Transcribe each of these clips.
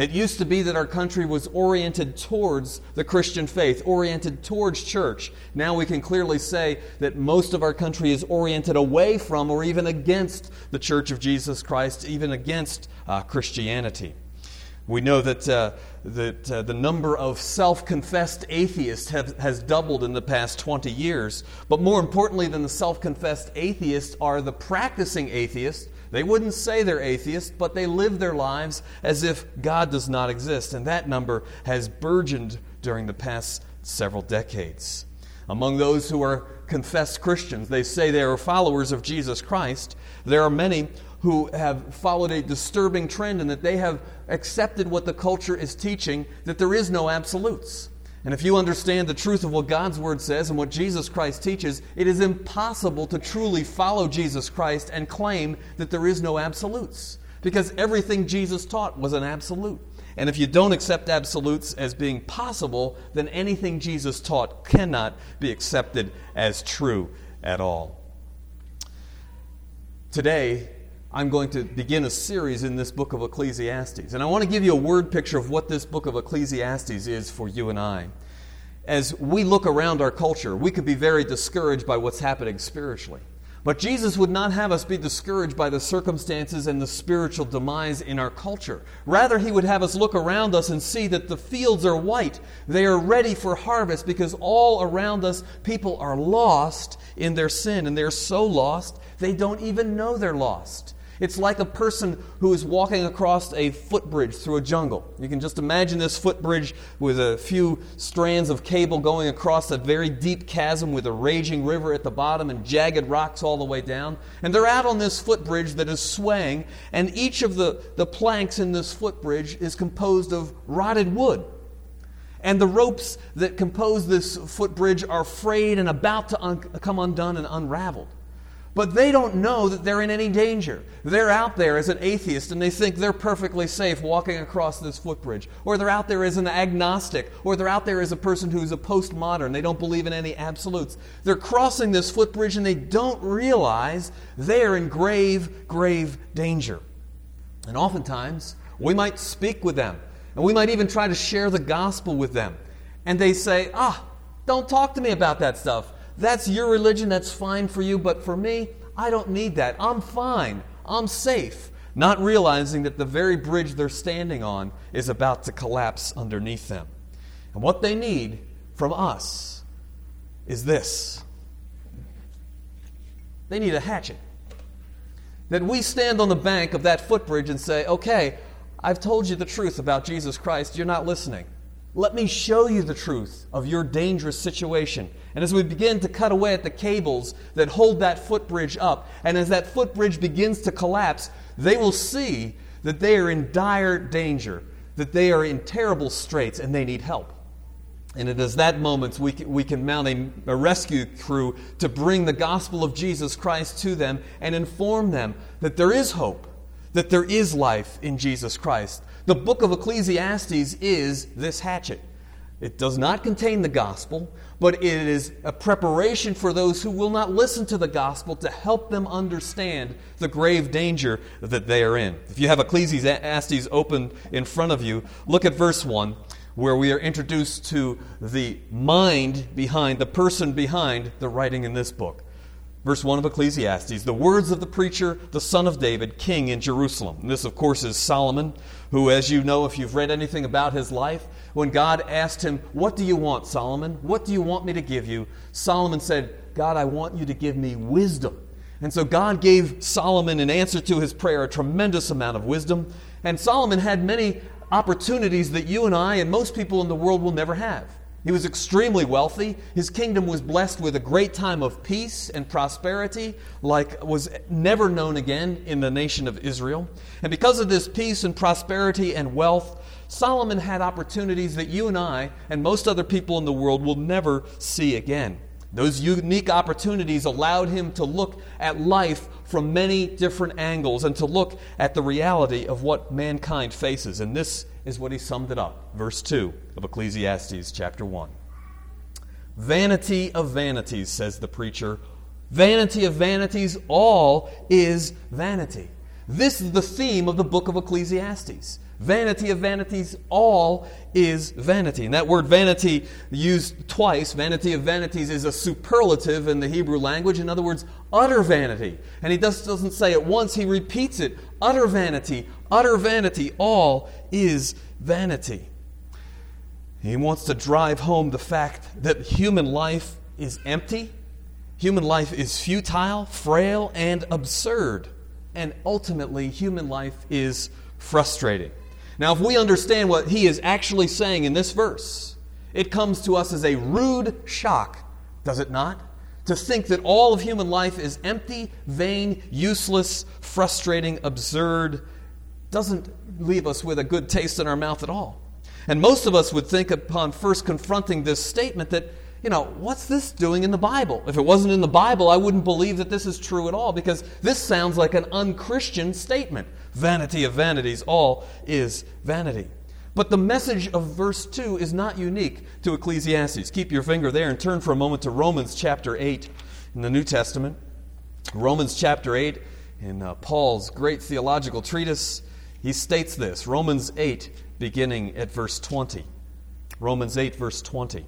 It used to be that our country was oriented towards the Christian faith, oriented towards church. Now we can clearly say that most of our country is oriented away from or even against the Church of Jesus Christ, even against Christianity. We know that the number of self-confessed atheists has doubled in the past 20 years. But more importantly than the self-confessed atheists are the practicing atheists. They wouldn't say they're atheists, but they live their lives as if God does not exist. And that number has burgeoned during the past several decades. Among those who are confessed Christians, they say they are followers of Jesus Christ. There are many who have followed a disturbing trend in that they have accepted what the culture is teaching, that there is no absolutes. And if you understand the truth of what God's Word says and what Jesus Christ teaches, it is impossible to truly follow Jesus Christ and claim that there is no absolutes. Because everything Jesus taught was an absolute. And if you don't accept absolutes as being possible, then anything Jesus taught cannot be accepted as true at all. Today, I'm going to begin a series in this book of Ecclesiastes. And I want to give you a word picture of what this book of Ecclesiastes is for you and I. As we look around our culture, we could be very discouraged by what's happening spiritually. But Jesus would not have us be discouraged by the circumstances and the spiritual demise in our culture. Rather, He would have us look around us and see that the fields are white. They are ready for harvest because all around us, people are lost in their sin. And they're so lost, they don't even know they're lost. It's like a person who is walking across a footbridge through a jungle. You can just imagine this footbridge with a few strands of cable going across a very deep chasm with a raging river at the bottom and jagged rocks all the way down. And they're out on this footbridge that is swaying, and each of the planks in this footbridge is composed of rotted wood. And the ropes that compose this footbridge are frayed and about to come undone and unraveled. But they don't know that they're in any danger. They're out there as an atheist and they think they're perfectly safe walking across this footbridge. Or they're out there as an agnostic. Or they're out there as a person who's a postmodern. They don't believe in any absolutes. They're crossing this footbridge and they don't realize they're in grave, grave danger. And oftentimes, we might speak with them. And we might even try to share the gospel with them. And they say, don't talk to me about that stuff. That's your religion, that's fine for you, but for me, I don't need that. I'm fine. I'm safe. Not realizing that the very bridge they're standing on is about to collapse underneath them. And what they need from us is this. They need a hatchet. That we stand on the bank of that footbridge and say, okay, I've told you the truth about Jesus Christ. You're not listening. Let me show you the truth of your dangerous situation. And as we begin to cut away at the cables that hold that footbridge up, and as that footbridge begins to collapse, they will see that they are in dire danger, that they are in terrible straits, and they need help. And it is that moment we can mount a rescue crew to bring the gospel of Jesus Christ to them and inform them that there is hope, that there is life in Jesus Christ. The book of Ecclesiastes is this hatchet. It does not contain the gospel, but it is a preparation for those who will not listen to the gospel to help them understand the grave danger that they are in. If you have Ecclesiastes open in front of you, look at verse 1, where we are introduced to the mind behind, the person behind the writing in this book. Verse 1 of Ecclesiastes, the words of the preacher, the son of David, king in Jerusalem. And this, of course, is Solomon, who, as you know, if you've read anything about his life, when God asked him, what do you want, Solomon? What do you want me to give you? Solomon said, God, I want you to give me wisdom. And so God gave Solomon, in answer to his prayer, a tremendous amount of wisdom. And Solomon had many opportunities that you and I and most people in the world will never have. He was extremely wealthy. His kingdom was blessed with a great time of peace and prosperity like was never known again in the nation of Israel. And because of this peace and prosperity and wealth, Solomon had opportunities that you and I and most other people in the world will never see again. Those unique opportunities allowed him to look at life from many different angles and to look at the reality of what mankind faces. And this is what he summed it up. Verse 2 of Ecclesiastes chapter 1. Vanity of vanities, says the preacher. Vanity of vanities, all is vanity. This is the theme of the book of Ecclesiastes. Vanity of vanities, all is vanity. And that word vanity used twice, vanity of vanities, is a superlative in the Hebrew language. In other words, utter vanity. And he doesn't say it once, he repeats it. Utter vanity, all is vanity. He wants to drive home the fact that human life is empty, human life is futile, frail, and absurd. And ultimately, human life is frustrating. Now, if we understand what he is actually saying in this verse, it comes to us as a rude shock, does it not? To think that all of human life is empty, vain, useless, frustrating, absurd, doesn't leave us with a good taste in our mouth at all. And most of us would think upon first confronting this statement that, what's this doing in the Bible? If it wasn't in the Bible, I wouldn't believe that this is true at all, because this sounds like an unchristian statement. Vanity of vanities, all is vanity. But the message of verse 2 is not unique to Ecclesiastes. Keep your finger there and turn for a moment to Romans chapter 8 in the New Testament. Romans chapter 8, in Paul's great theological treatise, he states this. Romans 8, beginning at verse 20. Romans 8, verse 20.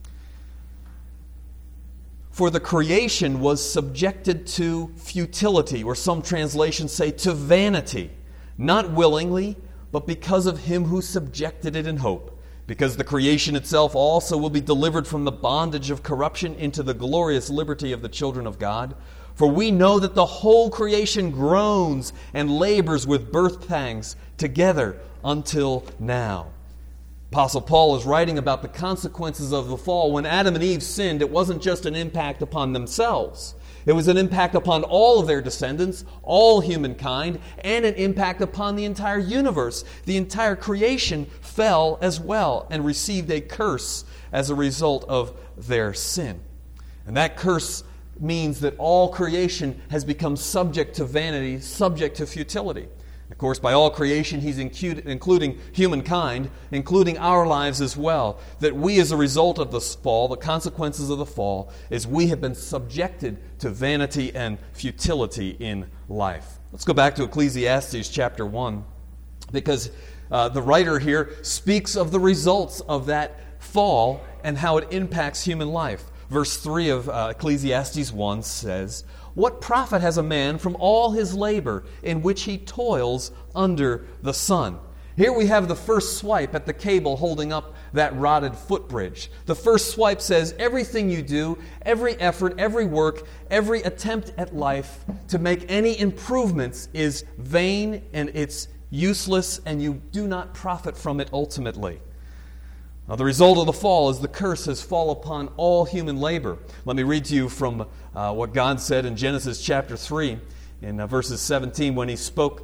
For the creation was subjected to futility, or some translations say to vanity, not willingly, but because of him who subjected it in hope. Because the creation itself also will be delivered from the bondage of corruption into the glorious liberty of the children of God. For we know that the whole creation groans and labors with birth pangs together until now. Apostle Paul is writing about the consequences of the fall. When Adam and Eve sinned, it wasn't just an impact upon themselves. It was an impact upon all of their descendants, all humankind, and an impact upon the entire universe. The entire creation fell as well and received a curse as a result of their sin. And that curse means that all creation has become subject to vanity, subject to futility. Of course, by all creation, he's including humankind, including our lives as well. That we, as a result of the fall, the consequences of the fall, is we have been subjected to vanity and futility in life. Let's go back to Ecclesiastes chapter 1, because the writer here speaks of the results of that fall and how it impacts human life. Verse 3 of Ecclesiastes 1 says, "What profit has a man from all his labor in which he toils under the sun?" Here we have the first swipe at the cable holding up that rotted footbridge. The first swipe says everything you do, every effort, every work, every attempt at life to make any improvements is vain and it's useless, and you do not profit from it ultimately. Now, the result of the fall is the curse has fallen upon all human labor. Let me read to you from what God said in Genesis chapter 3 in verses 17 when he spoke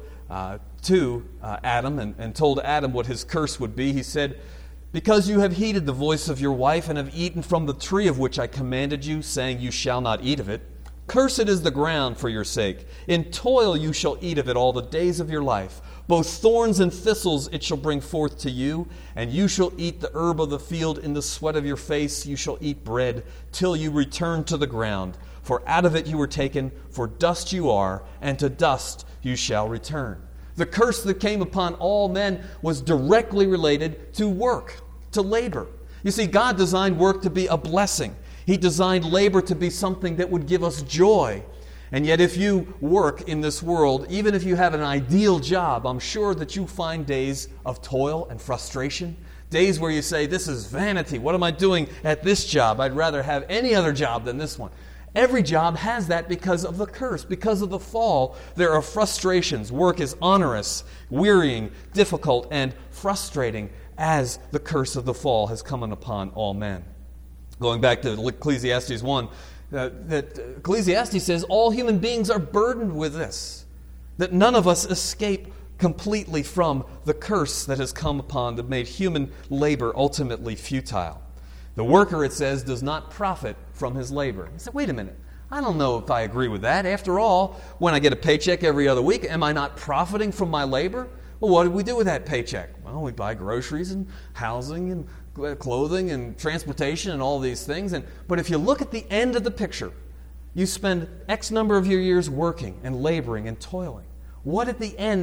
to Adam and told Adam what his curse would be. He said, "Because you have heeded the voice of your wife and have eaten from the tree of which I commanded you, saying you shall not eat of it, cursed is the ground for your sake. In toil you shall eat of it all the days of your life. Both thorns and thistles it shall bring forth to you, and you shall eat the herb of the field. In the sweat of your face you shall eat bread, till you return to the ground. For out of it you were taken, for dust you are, and to dust you shall return." The curse that came upon all men was directly related to work, to labor. You see, God designed work to be a blessing. He designed labor to be something that would give us joy. And yet if you work in this world, even if you have an ideal job, I'm sure that you find days of toil and frustration, days where you say, this is vanity. What am I doing at this job? I'd rather have any other job than this one. Every job has that because of the curse, because of the fall. There are frustrations. Work is onerous, wearying, difficult, and frustrating as the curse of the fall has come upon all men. Going back to Ecclesiastes 1, that Ecclesiastes says all human beings are burdened with this, that none of us escape completely from the curse that has come upon, that made human labor ultimately futile. The worker, it says, does not profit from his labor. You say, wait a minute, I don't know if I agree with that. After all, when I get a paycheck every other week, am I not profiting from my labor? Well, what do we do with that paycheck? Well, we buy groceries and housing and clothing and transportation and all these things. But if you look at the end of the picture, you spend X number of your years working and laboring and toiling. What at the end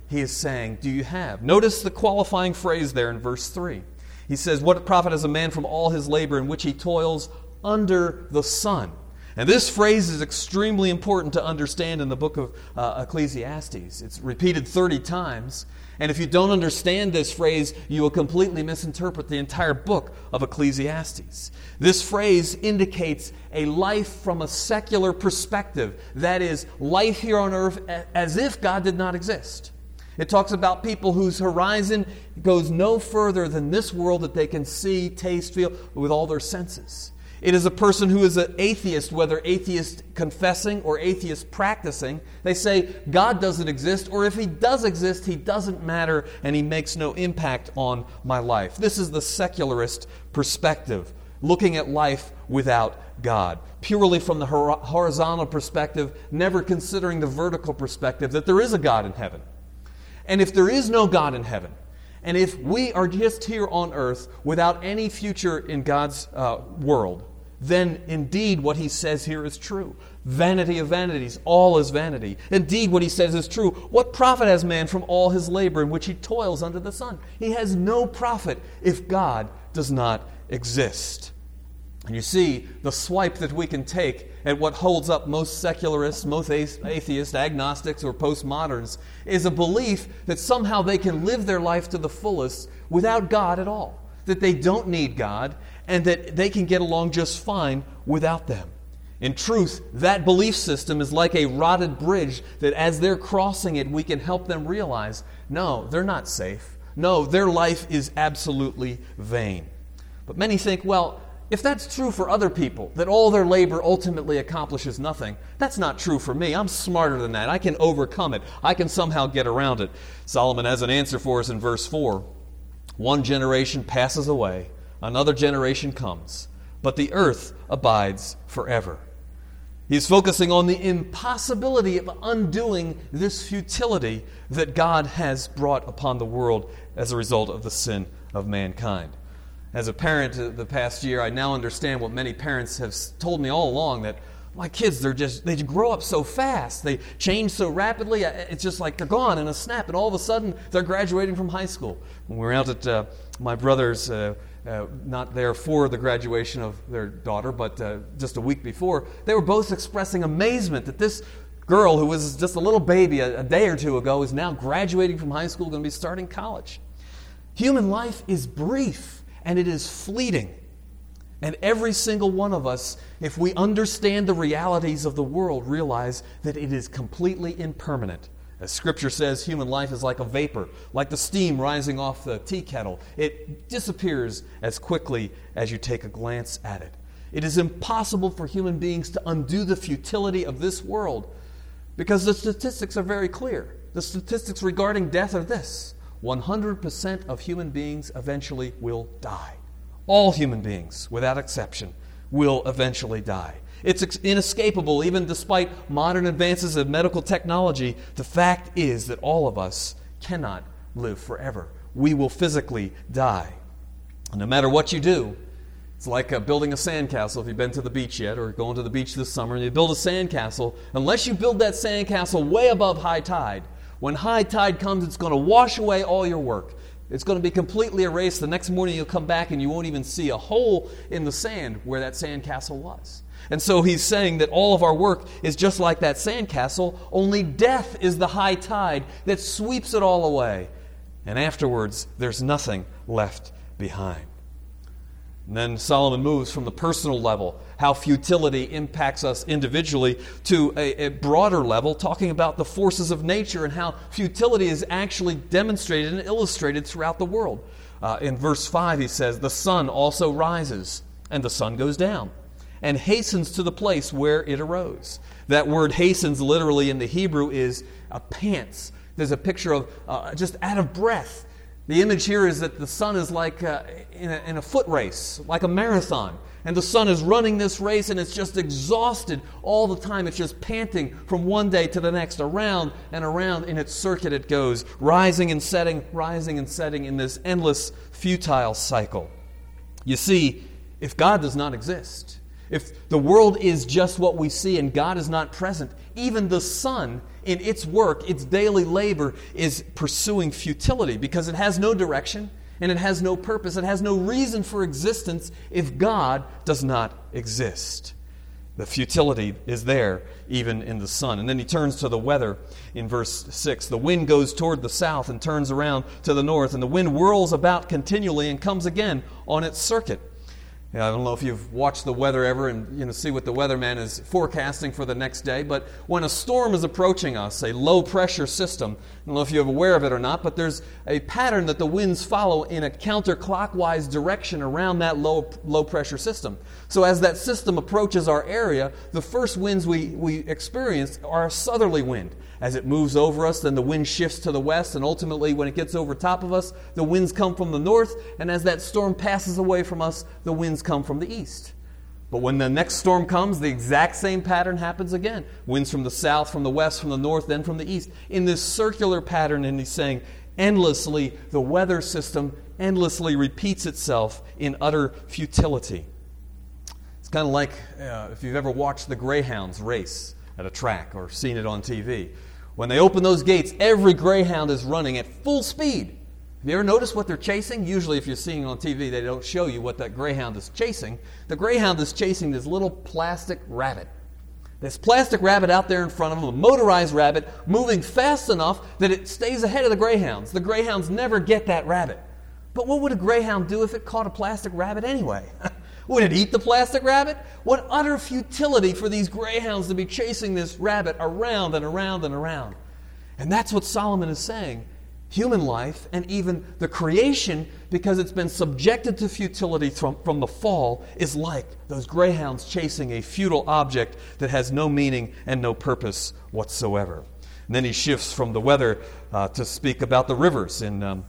he is saying, do you have? Notice the qualifying phrase there in verse 3. He says, what profit has a man from all his labor in which he toils under the sun? And this phrase is extremely important to understand in the book of Ecclesiastes. It's repeated 30 times. And if you don't understand this phrase, you will completely misinterpret the entire book of Ecclesiastes. This phrase indicates a life from a secular perspective. That is, life here on earth as if God did not exist. It talks about people whose horizon goes no further than this world that they can see, taste, feel with all their senses. It is a person who is an atheist, whether atheist confessing or atheist practicing. They say God doesn't exist, or if He does exist, He doesn't matter and He makes no impact on my life. This is the secularist perspective, looking at life without God, purely from the horizontal perspective, never considering the vertical perspective that there is a God in heaven. And if there is no God in heaven, and if we are just here on earth without any future in God's world, then indeed what he says here is true. Vanity of vanities, all is vanity. Indeed what he says is true. What profit has man from all his labor in which he toils under the sun? He has no profit if God does not exist. And you see, the swipe that we can take at what holds up most secularists, most atheists, agnostics, or postmoderns is a belief that somehow they can live their life to the fullest without God at all. That they don't need God and that they can get along just fine without them. In truth, that belief system is like a rotted bridge that as they're crossing it, we can help them realize, no, they're not safe. No, their life is absolutely vain. But many think, well, if that's true for other people, that all their labor ultimately accomplishes nothing, that's not true for me. I'm smarter than that. I can overcome it. I can somehow get around it. Solomon has an answer for us in verse 4. One generation passes away, another generation comes, but the earth abides forever. He's focusing on the impossibility of undoing this futility that God has brought upon the world as a result of the sin of mankind. As a parent the past year, I now understand what many parents have told me all along, that my kids, they grow up so fast. They change so rapidly. It's just like they're gone in a snap, and all of a sudden they're graduating from high school. When we were out at my brother's, not there for the graduation of their daughter, but just a week before, they were both expressing amazement that this girl who was just a little baby a day or two ago is now graduating from high school, going to be starting college. Human life is brief. And it is fleeting. And every single one of us, if we understand the realities of the world, realize that it is completely impermanent. As Scripture says, human life is like a vapor, like the steam rising off the tea kettle. It disappears as quickly as you take a glance at it. It is impossible for human beings to undo the futility of this world because the statistics are very clear. The statistics regarding death are this: 100% of human beings eventually will die. All human beings, without exception, will eventually die. It's inescapable, even despite modern advances of medical technology. The fact is that all of us cannot live forever. We will physically die. And no matter what you do, it's like building a sandcastle. If you've been to the beach yet, or going to the beach this summer, and you build a sandcastle, unless you build that sandcastle way above high tide, when high tide comes, it's going to wash away all your work. It's going to be completely erased. The next morning you'll come back and you won't even see a hole in the sand where that sandcastle was. And so he's saying that all of our work is just like that sandcastle, only death is the high tide that sweeps it all away. And afterwards, there's nothing left behind. And then Solomon moves from the personal level, how futility impacts us individually, to a broader level, talking about the forces of nature and how futility is actually demonstrated and illustrated throughout the world. In verse 5 he says, the sun also rises, and the sun goes down, and hastens to the place where it arose. That word hastens literally in the Hebrew is pants. There's a picture of just out of breath. The image here is that the sun is like in a foot race, like a marathon. And the sun is running this race and it's just exhausted all the time. It's just panting from one day to the next. Around and around in its circuit it goes, rising and setting in this endless, futile cycle. You see, if God does not exist, if the world is just what we see and God is not present, even the sun in its work, its daily labor, is pursuing futility because it has no direction and it has no purpose. It has no reason for existence if God does not exist. The futility is there even in the sun. And then he turns to the weather in verse 6. The wind goes toward the south and turns around to the north, and the wind whirls about continually and comes again on its circuit. I don't know if you've watched the weather ever and see what the weatherman is forecasting for the next day, but when a storm is approaching us, a low-pressure system, I don't know if you're aware of it or not, but there's a pattern that the winds follow in a counterclockwise direction around that low-pressure system. So as that system approaches our area, the first winds we experience are a southerly wind. As it moves over us, then the wind shifts to the west, and ultimately when it gets over top of us, the winds come from the north, and as that storm passes away from us, the winds come from the east. But when the next storm comes, the exact same pattern happens again. Winds from the south, from the west, from the north, then from the east. In this circular pattern, and he's saying, endlessly, the weather system endlessly repeats itself in utter futility. It's kind of like if you've ever watched the Greyhounds race at a track or seen it on TV. When they open those gates, every greyhound is running at full speed. Have you ever noticed what they're chasing? Usually if you're seeing it on TV, they don't show you what that greyhound is chasing. The greyhound is chasing this little plastic rabbit. This plastic rabbit out there in front of them, a motorized rabbit, moving fast enough that it stays ahead of the greyhounds. The greyhounds never get that rabbit. But what would a greyhound do if it caught a plastic rabbit anyway? Would it eat the plastic rabbit? What utter futility for these greyhounds to be chasing this rabbit around and around and around. And that's what Solomon is saying. Human life and even the creation, because it's been subjected to futility from the fall, is like those greyhounds chasing a futile object that has no meaning and no purpose whatsoever. And then he shifts from the weather to speak about the rivers in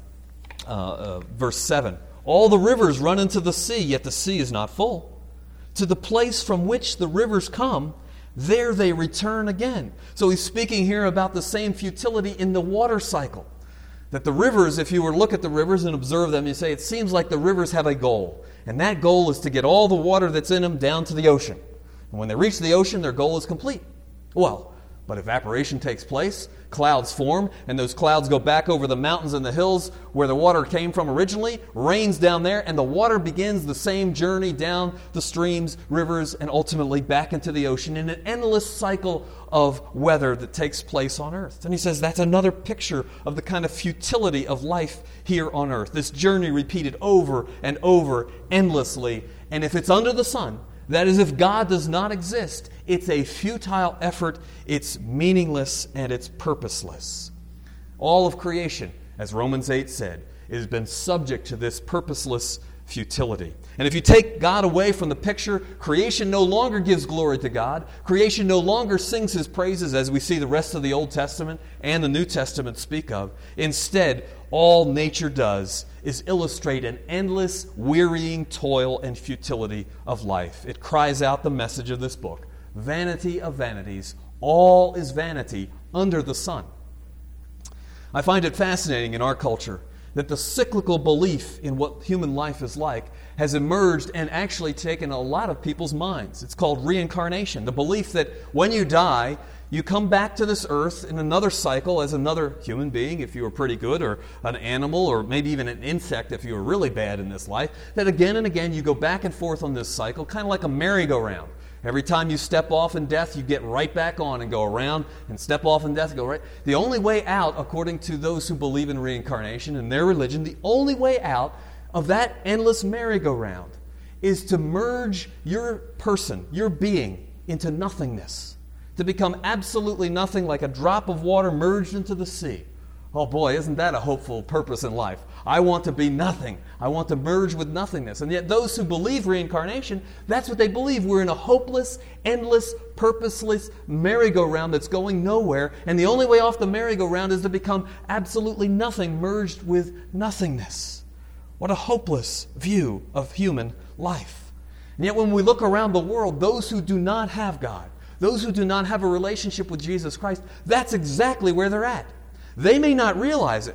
verse 7. All the rivers run into the sea, yet the sea is not full. To the place from which the rivers come, there they return again. So he's speaking here about the same futility in the water cycle. That the rivers, if you were to look at the rivers and observe them, you say it seems like the rivers have a goal. And that goal is to get all the water that's in them down to the ocean. And when they reach the ocean, their goal is complete. Well, but evaporation takes place, clouds form, and those clouds go back over the mountains and the hills where the water came from originally, rains down there, and the water begins the same journey down the streams, rivers, and ultimately back into the ocean in an endless cycle of weather that takes place on earth. And he says that's another picture of the kind of futility of life here on earth. This journey repeated over and over endlessly, and if it's under the sun, that is, if God does not exist, it's a futile effort, it's meaningless, and it's purposeless. All of creation, as Romans 8 said, has been subject to this purposeless futility. And if you take God away from the picture, creation no longer gives glory to God. Creation no longer sings His praises, as we see the rest of the Old Testament and the New Testament speak of. Instead, all nature does is illustrate an endless, wearying toil and futility of life. It cries out the message of this book. Vanity of vanities, all is vanity under the sun. I find it fascinating in our culture that the cyclical belief in what human life is like has emerged and actually taken a lot of people's minds. It's called reincarnation, the belief that when you die, you come back to this earth in another cycle as another human being, if you were pretty good, or an animal, or maybe even an insect if you were really bad in this life, that again and again you go back and forth on this cycle, kind of like a merry-go-round. Every time you step off in death, you get right back on and go around, and step off in death and go right. The only way out, according to those who believe in reincarnation and their religion, the only way out of that endless merry-go-round is to merge your person, your being, into nothingness. To become absolutely nothing, like a drop of water merged into the sea. Oh boy, isn't that a hopeful purpose in life? I want to be nothing. I want to merge with nothingness. And yet those who believe reincarnation, that's what they believe. We're in a hopeless, endless, purposeless merry-go-round that's going nowhere. And the only way off the merry-go-round is to become absolutely nothing, merged with nothingness. What a hopeless view of human life. And yet when we look around the world, those who do not have God, those who do not have a relationship with Jesus Christ, that's exactly where they're at. They may not realize it,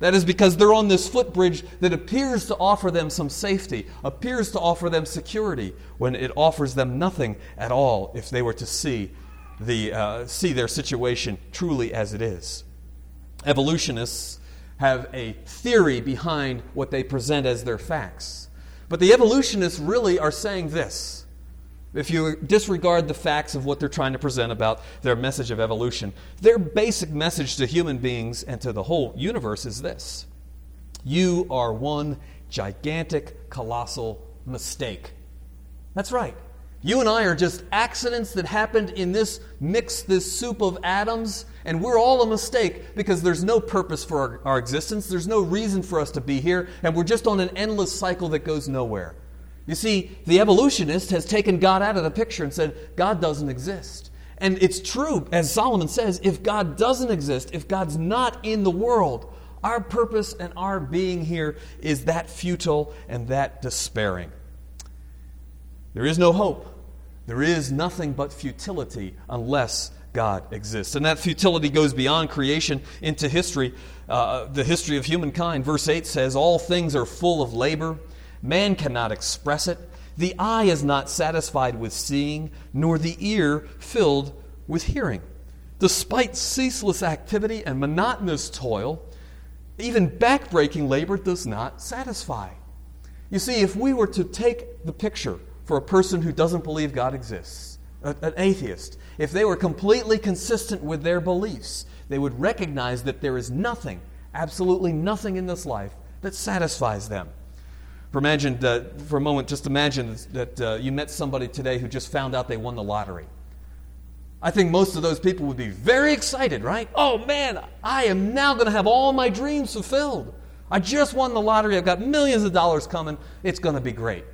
That is because they're on this footbridge that appears to offer them some safety, appears to offer them security, when it offers them nothing at all if they were to see their situation truly as it is. Evolutionists have a theory behind what they present as their facts. But the evolutionists really are saying this. If you disregard the facts of what they're trying to present about their message of evolution, their basic message to human beings and to the whole universe is this: you are one gigantic, colossal mistake. That's right. You and I are just accidents that happened in this mix, this soup of atoms, and we're all a mistake because there's no purpose for our existence. There's no reason for us to be here, and we're just on an endless cycle that goes nowhere. You see, the evolutionist has taken God out of the picture and said, God doesn't exist. And it's true, as Solomon says, if God doesn't exist, if God's not in the world, our purpose and our being here is that futile and that despairing. There is no hope. There is nothing but futility unless God exists. And that futility goes beyond creation into history, the history of humankind. Verse 8 says, all things are full of labor. Man cannot express it. The eye is not satisfied with seeing, nor the ear filled with hearing. Despite ceaseless activity and monotonous toil, even backbreaking labor does not satisfy. You see, if we were to take the picture for a person who doesn't believe God exists, an atheist, if they were completely consistent with their beliefs, they would recognize that there is nothing, absolutely nothing in this life that satisfies them. For a moment, just imagine that you met somebody today who just found out they won the lottery. I think most of those people would be very excited, right? Oh man, I am now going to have all my dreams fulfilled. I just won the lottery. I've got millions of dollars coming. It's going to be great.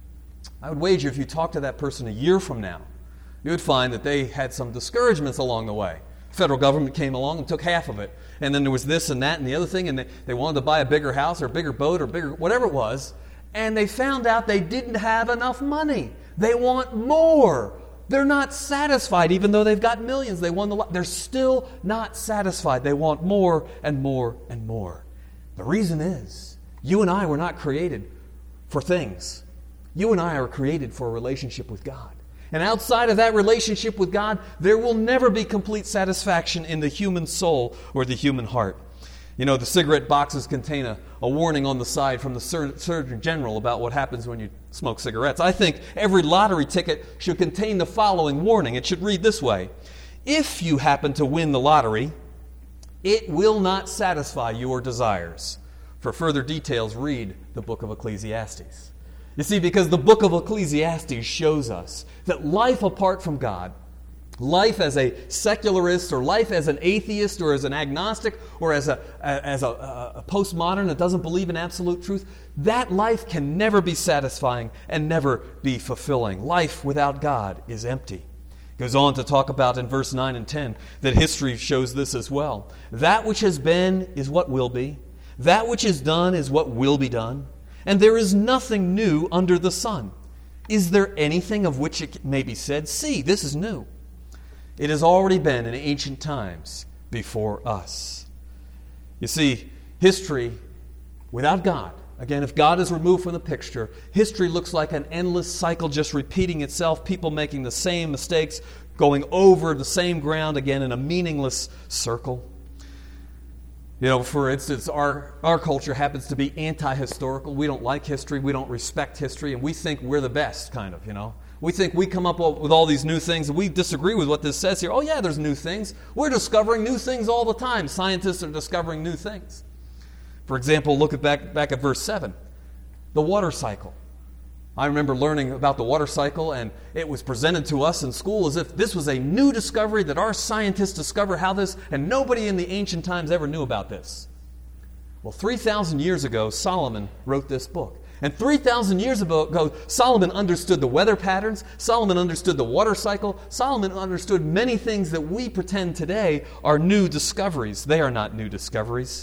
I would wager if you talk to that person a year from now, you would find that they had some discouragements along the way. The federal government came along and took half of it. And then there was this and that and the other thing, and they wanted to buy a bigger house or a bigger boat or bigger, whatever it was. And they found out they didn't have enough money. They want more. They're not satisfied, even though they've got millions. They won the lot. They're still not satisfied. They want more and more and more. The reason is, you and I were not created for things. You and I are created for a relationship with God. And outside of that relationship with God, there will never be complete satisfaction in the human soul or the human heart. You know, the cigarette boxes contain a warning on the side from the Surgeon General about what happens when you smoke cigarettes. I think every lottery ticket should contain the following warning. It should read this way: if you happen to win the lottery, it will not satisfy your desires. For further details, read the book of Ecclesiastes. You see, because the book of Ecclesiastes shows us that life apart from God, life as a secularist or life as an atheist or as an agnostic or as a postmodern that doesn't believe in absolute truth, that life can never be satisfying and never be fulfilling. Life without God is empty. It goes on to talk about in verse 9 and 10 that history shows this as well. That which has been is what will be. That which is done is what will be done. And there is nothing new under the sun. Is there anything of which it may be said, see, this is new? It has already been in ancient times before us. You see, history without God, again, if God is removed from the picture, history looks like an endless cycle just repeating itself, people making the same mistakes, going over the same ground again in a meaningless circle. You know, for instance, our culture happens to be anti-historical. We don't like history, we don't respect history, and we think we're the best, kind of, you know. We think we come up with all these new things, and we disagree with what this says here. Oh yeah, there's new things. We're discovering new things all the time. Scientists are discovering new things. For example, look back at verse 7. The water cycle. I remember learning about the water cycle, and it was presented to us in school as if this was a new discovery that our scientists discovered how this, and nobody in the ancient times ever knew about this. Well, 3,000 years ago, Solomon wrote this book. And 3,000 years ago, Solomon understood the weather patterns. Solomon understood the water cycle. Solomon understood many things that we pretend today are new discoveries. They are not new discoveries.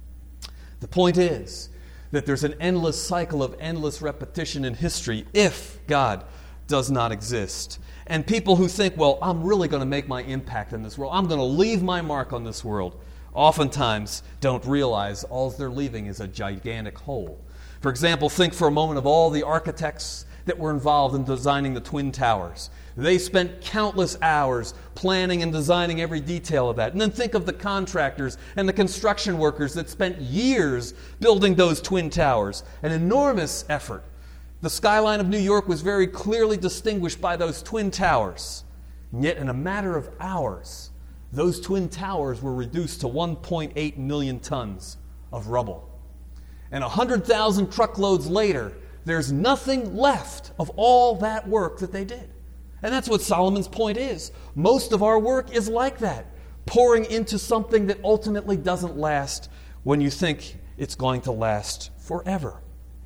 The point is that there's an endless cycle of endless repetition in history if God does not exist. And people who think, well, I'm really going to make my impact in this world. I'm going to leave my mark on this world. oftentimes don't realize all they're leaving is a gigantic hole. For example, think for a moment of all the architects that were involved in designing the Twin Towers. They spent countless hours planning and designing every detail of that. And then think of the contractors and the construction workers that spent years building those Twin Towers. An enormous effort. The skyline of New York was very clearly distinguished by those Twin Towers. And yet in a matter of hours, those Twin Towers were reduced to 1.8 million tons of rubble. And 100,000 truckloads later, there's nothing left of all that work that they did. And that's what Solomon's point is. Most of our work is like that, pouring into something that ultimately doesn't last when you think it's going to last forever.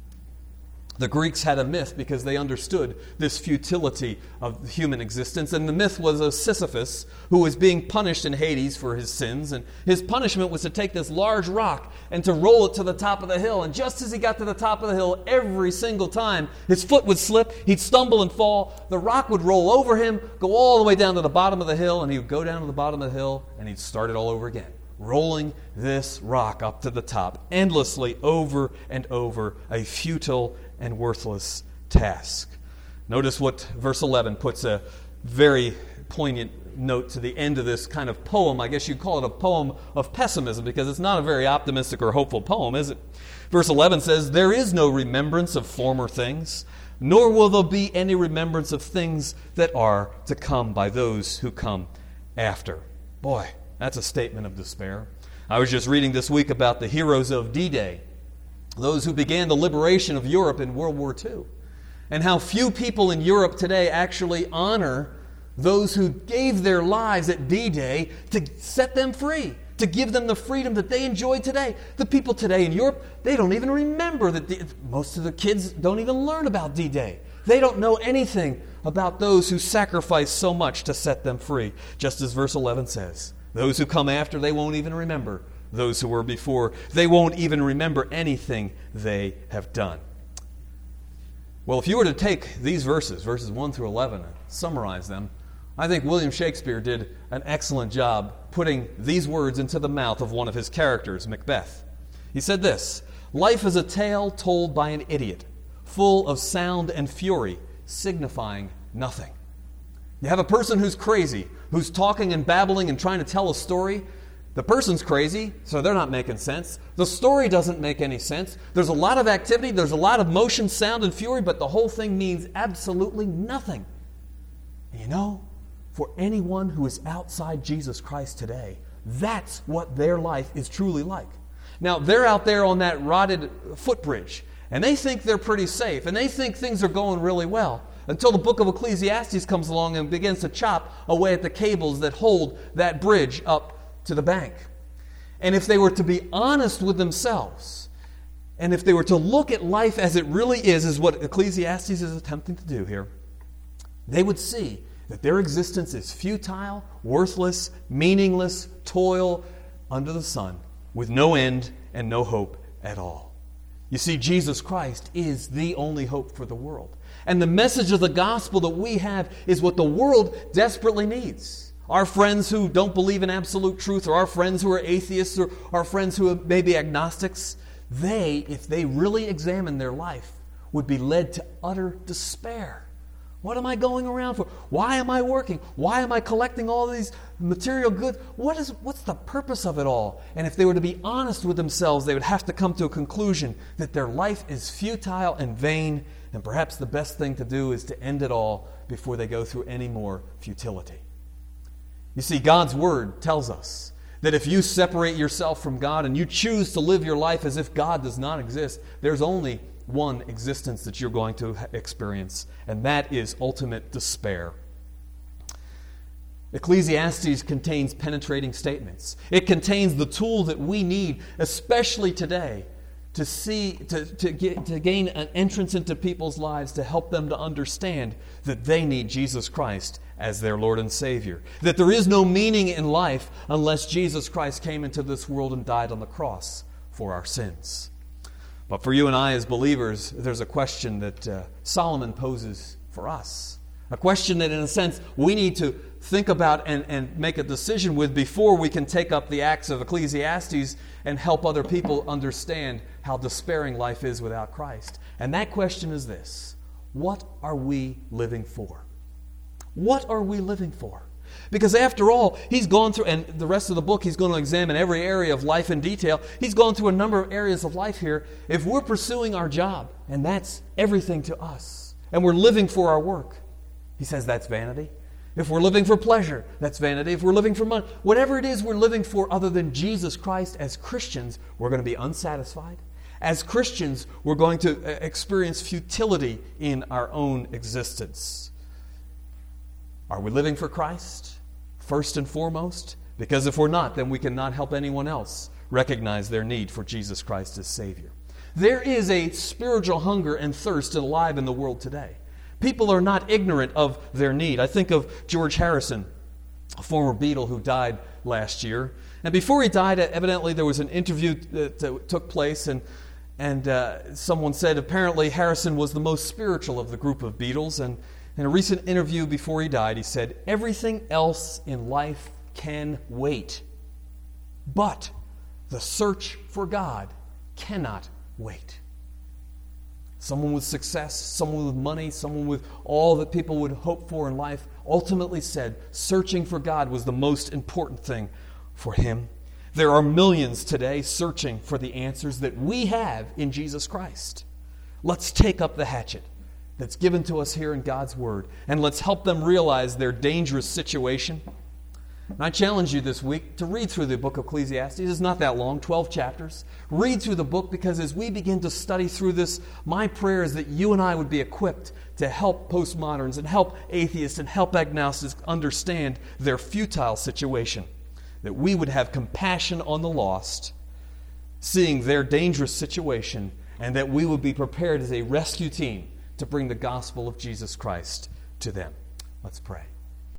The Greeks had a myth because they understood this futility of human existence. And the myth was of Sisyphus, who was being punished in Hades for his sins. And his punishment was to take this large rock and to roll it to the top of the hill. And just as he got to the top of the hill, every single time, his foot would slip, he'd stumble and fall. The rock would roll over him, go all the way down to the bottom of the hill, and he would go down to the bottom of the hill, and he'd start it all over again, rolling this rock up to the top, endlessly over and over, a futile and worthless task. Notice what verse 11 puts a very poignant note to the end of this kind of poem. I guess you'd call it a poem of pessimism because it's not a very optimistic or hopeful poem, is it? Verse 11 says, "There is no remembrance of former things, nor will there be any remembrance of things that are to come by those who come after." Boy, that's a statement of despair. I was just reading this week about the heroes of D-Day, those who began the liberation of Europe in World War II, and how few people in Europe today actually honor those who gave their lives at D-Day to set them free, to give them the freedom that they enjoy today. The people today in Europe, they don't even remember that. Most of the kids don't even learn about D-Day. They don't know anything about those who sacrificed so much to set them free. Just as verse 11 says, those who come after, they won't even remember those who were before. They won't even remember anything they have done. Well, if you were to take these verses 1 through 11, and summarize them, I think William Shakespeare did an excellent job putting these words into the mouth of one of his characters, Macbeth. He said this, "Life is a tale told by an idiot, full of sound and fury, signifying nothing." You have a person who's crazy, who's talking and babbling and trying to tell a story. The person's crazy, so they're not making sense. The story doesn't make any sense. There's a lot of activity, there's a lot of motion, sound, and fury, but the whole thing means absolutely nothing. And you know, for anyone who is outside Jesus Christ today, that's what their life is truly like. Now, they're out there on that rotted footbridge, and they think they're pretty safe, and they think things are going really well, until the book of Ecclesiastes comes along and begins to chop away at the cables that hold that bridge up to the bank. And if they were to be honest with themselves, and if they were to look at life as it really is what Ecclesiastes is attempting to do here, they would see that their existence is futile, worthless, meaningless, toil under the sun, with no end and no hope at all. You see, Jesus Christ is the only hope for the world. And the message of the gospel that we have is what the world desperately needs. Our friends who don't believe in absolute truth, or our friends who are atheists, or our friends who may be agnostics, they, if they really examine their life, would be led to utter despair. What am I going around for? Why am I working? Why am I collecting all these material goods? What's the purpose of it all? And if they were to be honest with themselves, they would have to come to a conclusion that their life is futile and vain, and perhaps the best thing to do is to end it all before they go through any more futility. You see, God's Word tells us that if you separate yourself from God and you choose to live your life as if God does not exist, there's only one existence that you're going to experience, and that is ultimate despair. Ecclesiastes contains penetrating statements. It contains the tool that we need, especially today, to gain an entrance into people's lives, to help them to understand that they need Jesus Christ as their Lord and Savior. That there is no meaning in life unless Jesus Christ came into this world and died on the cross for our sins. But for you and I as believers, there's a question that Solomon poses for us. A question that, in a sense, we need to think about and make a decision with before we can take up the axe of Ecclesiastes and help other people understand how despairing life is without Christ. And that question is this: what are we living for? What are we living for? Because after all, he's gone through, and the rest of the book, he's going to examine every area of life in detail. He's gone through a number of areas of life here. If we're pursuing our job, and that's everything to us, and we're living for our work, he says that's vanity. If we're living for pleasure, that's vanity. If we're living for money, whatever it is we're living for other than Jesus Christ, as Christians, we're going to be unsatisfied. As Christians, we're going to experience futility in our own existence. Are we living for Christ, first and foremost? Because if we're not, then we cannot help anyone else recognize their need for Jesus Christ as Savior. There is a spiritual hunger and thirst alive in the world today. People are not ignorant of their need. I think of George Harrison, a former Beatle who died last year. And before he died, evidently there was an interview that took place, and someone said apparently Harrison was the most spiritual of the group of Beatles. And in a recent interview before he died, he said, "Everything else in life can wait, but the search for God cannot wait." Someone with success, someone with money, someone with all that people would hope for in life ultimately said searching for God was the most important thing for him. There are millions today searching for the answers that we have in Jesus Christ. Let's take up the hatchet that's given to us here in God's Word, and let's help them realize their dangerous situation. And I challenge you this week to read through the book of Ecclesiastes. It's not that long, 12 chapters. Read through the book, because as we begin to study through this, my prayer is that you and I would be equipped to help postmoderns and help atheists and help agnostics understand their futile situation. That we would have compassion on the lost, seeing their dangerous situation, and that we would be prepared as a rescue team to bring the gospel of Jesus Christ to them. Let's pray.